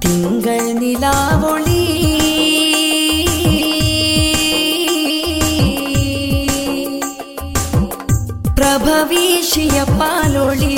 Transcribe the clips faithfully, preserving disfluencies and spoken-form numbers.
തിങ്കൾ നിലാവൊളി പ്രഭവീശിയ പാലൊളി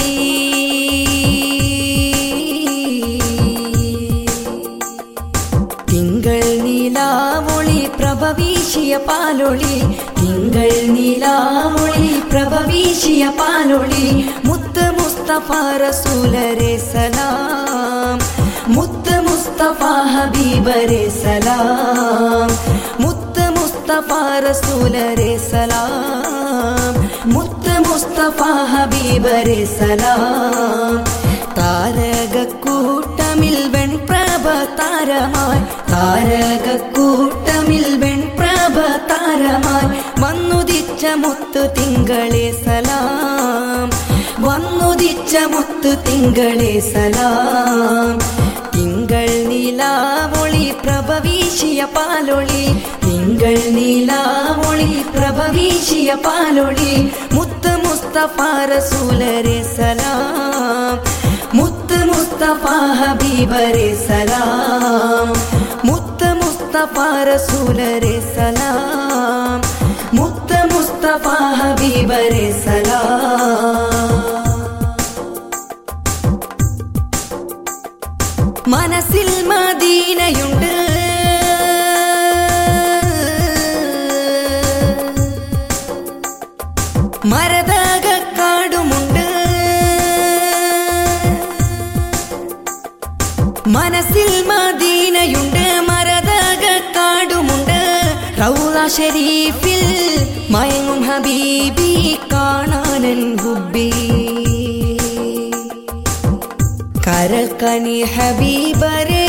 തിങ്കൾ നിലാവൊളി പ്രഭവീശിയ പാലൊളി തിങ്കൾ നിലാവൊളി പ്രഭവീശിയ പാലൊളി മുത്ത് മുസ്തഫ റസൂലരെ സലാം മുത്ത് മുസ്തഫ ഹബീബരെ സലാം മുത്ത് മുസ്തഫ റസൂലരെ സലാം മുത്ത് മുസ്തഫ ഹബീബരെ സലാം താരകക്കൂട്ടമിൽ വെൺപ്രഭ താരമായി താരകക്കൂട്ടമിൽ വെൺപ്രഭ താരമായി വന്നുദിച്ച മുത്തു തിങ്കളെ സലാം വന്നുദിച്ച മുത്തു തിങ്കളെ സലാം തിങ്കൾ നിലാവൊളി പ്രഭവീശിയ പാലൊളി തിങ്കൾ നിലാവൊളി പ്രഭവീശിയ പാലൊളി മുത്ത് മുസ്തഫ റസൂലരെ സലാം മുത്ത് മുസ്തഫ ഹബീബരെ സലാം മുത്ത് മുസ്തഫ റസൂലരെ സലാം മുത്ത് മുസ്തഫ ഹബീബരെ സലാം മനസ്സിൽ മദീനയുണ്ട് മരതകക്കാടുമുണ്ട് മനസ്സിൽ മദീനയുണ്ട് മരതകക്കാടുമുണ്ട് റൗള ഷരീഫിൽ മയങ്ങും ഹബീബി കാണാനൻ ഹുബ്ബി കരൾക്കനി ഹബീബരേ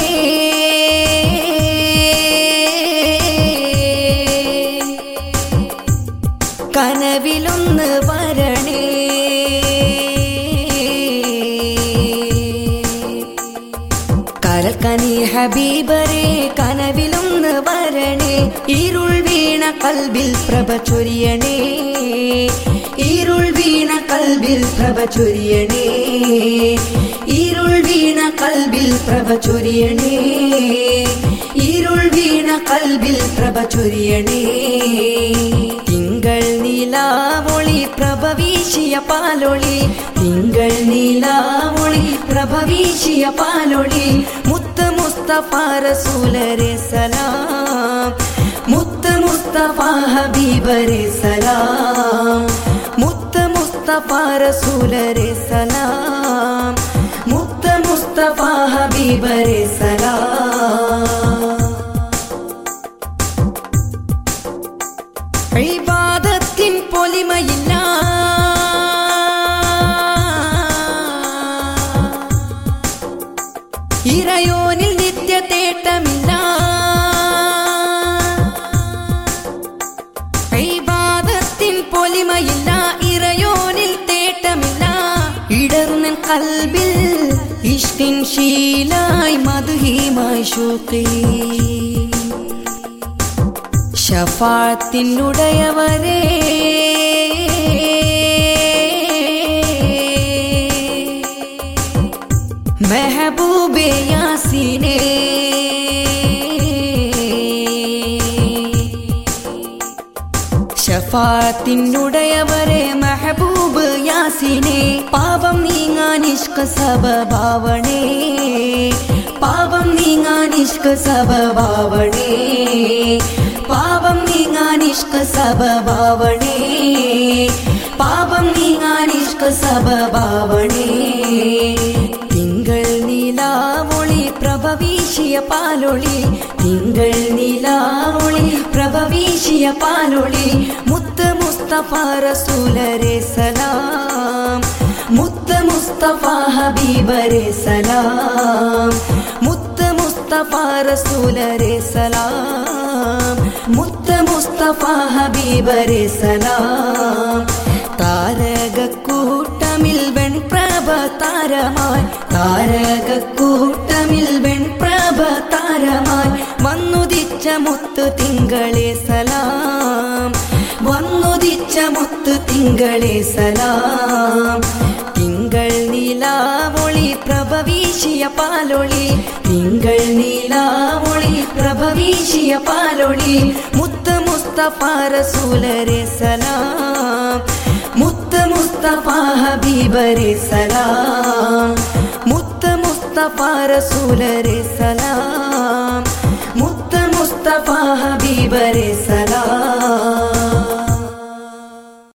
കനവിലൊന്ന് വരണേ കരൾക്കനി ഹബീബരേ കനവിലൊന്ന് വരണേ ഇരുൾ വീണ കൽബിൽ പ്രഭ ചൊരിയണേ ഇരുൾ വീണ കൽബിൽ പ്രഭ ചൊരിയണേ ഇരുൾ വീണ കൽബിൽ പ്രഭ ചൊരിയണേ ഇരുൾ വീണ കൽബിൽ പ്രഭ ചൊരിയണേ തിങ്കൾ നിലാവൊളി പ്രഭവീശിയ പാലൊളി തിങ്കൾ നിലാവൊളി പ്രഭവീശിയ പാലൊളി മുത്ത് മുസ്തഫ റസൂലരെ സലാം മുത്ത് മുസ്തഫ ഹബീബരെ സലാം മുത്ത് മുസ്തഫ റസൂലരെ സലാം മുത്ത് മുസ്തഫ ഹബീബരെ സലാം ഇബാദത്തിൻ പൊലിമയില്ല ഇറയോനിൽ നിത്യ തേട്ടമില്ല ഇബാദത്തിൻ പൊലിമയില്ല ഇറയോനിൽ തേട്ടമില്ല ഇടർന്നൻ കൽബിൽ ഇഷ്ടിൻ ശീലായി മധുഹിമായി ശൂഖി ശഫാഅത്തിനുടയവരേ മെഹബൂബേ യാസീനേ ശഫാഅത്തിനുടയവരേ മെഹബൂബ് യാസീനേ പാപം നീങ്ങാൻ ഇഷ്ക സബബാവണേ പാപം നീങ്ങാൻ ഇഷ്ക സബബാവണേ പാപം നീങ്ങാൻ ഇഷ്ക സബബാവണേ പാപം നീങ്ങാൻ ഇഷ്ക സബബാവണേ തിങ്കൾ നിലാവൊളി പ്രഭവീശിയ പാലൊളി തിങ്കൾ നിലാവൊളി പ്രഭവീശിയ പാലൊളി മുത്ത് മുസ്തഫ റസൂലരെ സലാം മുത്ത് മുസ്തഫ ഹബീബരെ സലാം മുത്ത് മുസ്തഫ റസൂലരെ സലാം മുത്ത് മുസ്തഫ ഹബീബരെ സലാം താരകക്കൂട്ടമിൽ വെൺപ്രഭ താരമായി താരകക്കൂട്ടമിൽ വെൺപ്രഭ താരമായി വന്നുദിച്ച മുത്തു തിങ്കളെ സലാം വന്നുദിച്ച മുത്തു തിങ്കളെ സലാം തിങ്കൾ നിലാവൊളി പ്രഭവീശിയ പാലൊളി തിങ്കൾ തിങ്കൾ നീലാമൊളി പ്രഭവീശിയ പാലൊളി മുത്ത് മുസ്തഫ റസൂലരെ സലാം മുത്ത് മുസ്തഫ ഹബീബരെ സലാം മുത്ത് മുസ്തഫ റസൂലരെ സലാം മുത്ത് മുസ്തഫ ഹബീബരെ സലാം